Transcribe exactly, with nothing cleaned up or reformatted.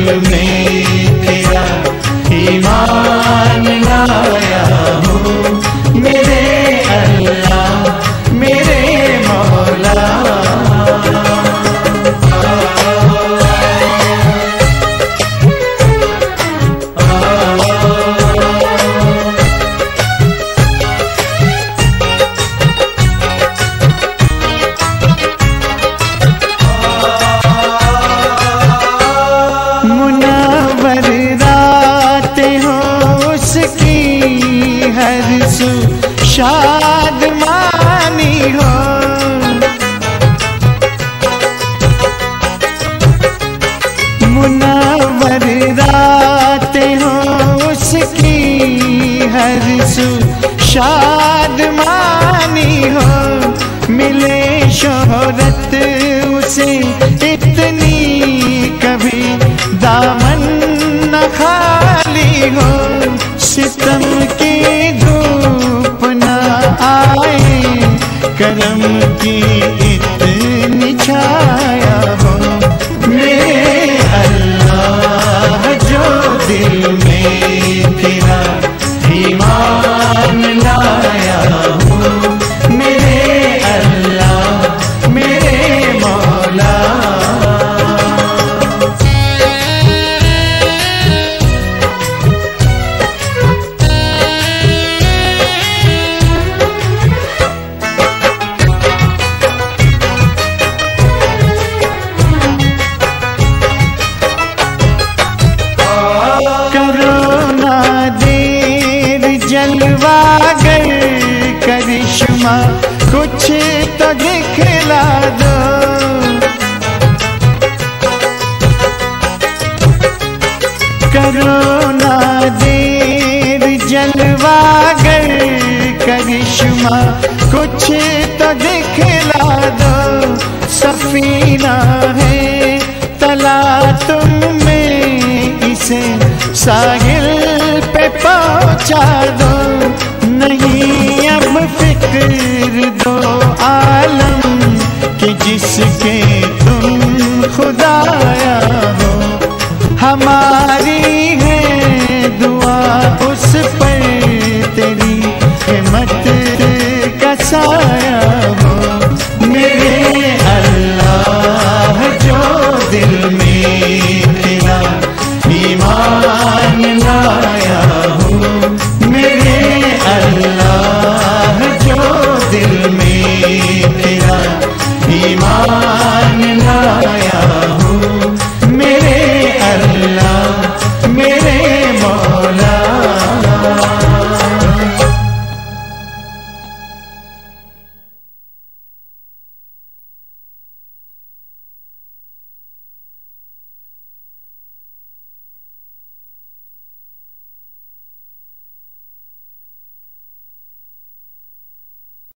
में तेरा ईमान लाया हूँ मेरे अल्लाह मेरे मौला। मुनव्वर रातें हो उसकी हर सू शादमानी हो। मुनव्वर रातें हो उसकी हर सू शादमानी हो। मिले शोहरत उसे इतनी कभी दामन न खाली हो। सितम की धूप न आए करम की इतनी छाया हो। मेरे अल्लाह जो दिल में तेरा ईमान लाया हूँ मेरे अल्लाह मेरे मौला। जलवागर करिश्मा कुछ तो दिखला दो। करो ना देर जलवागर करिश्मा कुछ तो दिखला दो। सफीना है तला तुम में इसे साहिल पे पहुँचा दो। नहीं अब फिक्र दो आलम कि जिसके तुम खुदाया हो। हमारी है दुआ उस पर तेरी हिम्मत का साया हो। मेरे अल्लाह जो दिल में